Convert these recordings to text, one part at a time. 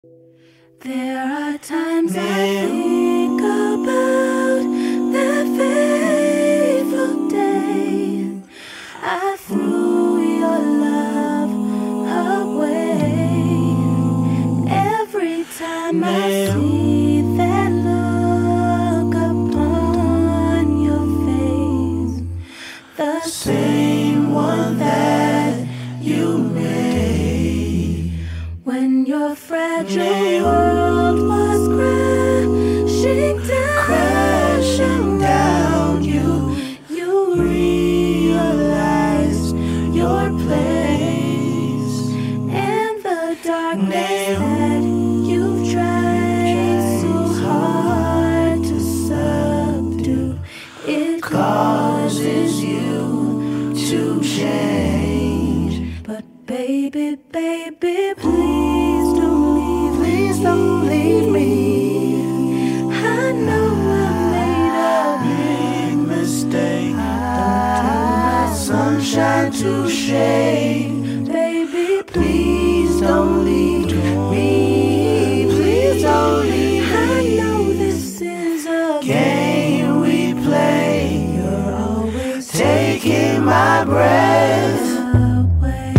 There are times I think about that fateful day I threw your love away. Every time I see that look upon your face, the same one that you made when your fragile world was crashing down. You realized your place, and the darkness that you've tried so hard to subdue, it causes you to change. But baby, baby, please don't leave me. I know I made a big mistake. Don't turn my sunshine to shade. Baby, please don't leave me. Please don't leave me. I know this is a game we play. You're always taking my breath away.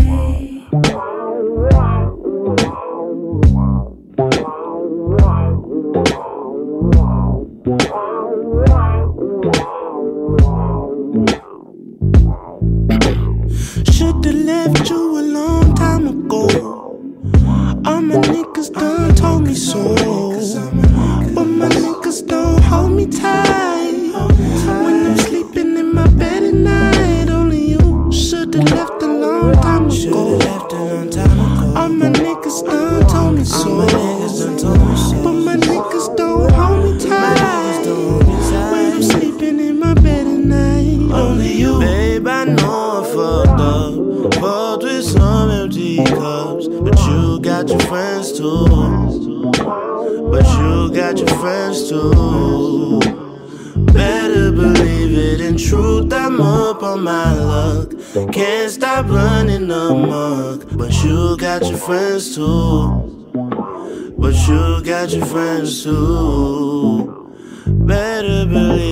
Should've left you a long time ago. All my niggas done told me so, but my niggas don't hold me tight. When I'm sleeping in my bed at night, only you should've left a long time ago. All my niggas done told me so, but my niggas don't hold me tight. When I'm sleeping in my bed at night, only you. Babe, I know I fucked up, fucked with some empty cups, but you got your friends too. But you got your friends too. Better believe it, in truth I'm up on my luck. Can't stop running amok. But you got your friends too. But you got your friends too. Better believe